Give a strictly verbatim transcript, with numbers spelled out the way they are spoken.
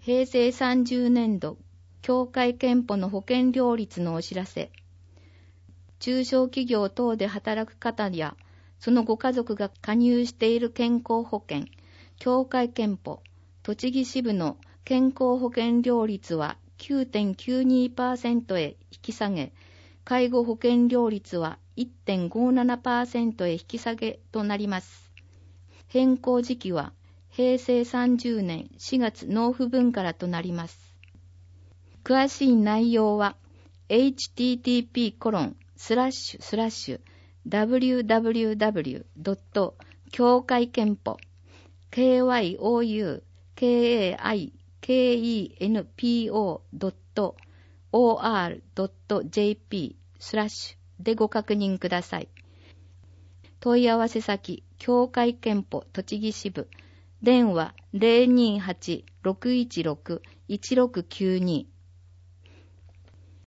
へいせいさんじゅうねんど協会憲法の保険料率のお知らせ。中小企業等で働く方やそのご家族が加入している健康保険、協会憲法、栃木支部の健康保険料率は きゅうてんきゅうにパーセント へ引き下げ、介護保険料率は いってんごななパーセント へ引き下げとなります。変更時期はへいせいさんじゅうねんしがつ納付分からとなります。詳しい内容は エイチティーティーピーコロンスラッシュスラッシュダブリューダブリューダブリュードット協会憲法 ケーワイオーユーケーエーアイケーイーエヌピーオードットオーアールドットジェーピースラッシュでご確認ください。問い合わせ先、協会憲法栃木支部、電話 ゼロにーはち ろくいちろく いちろくきゅうに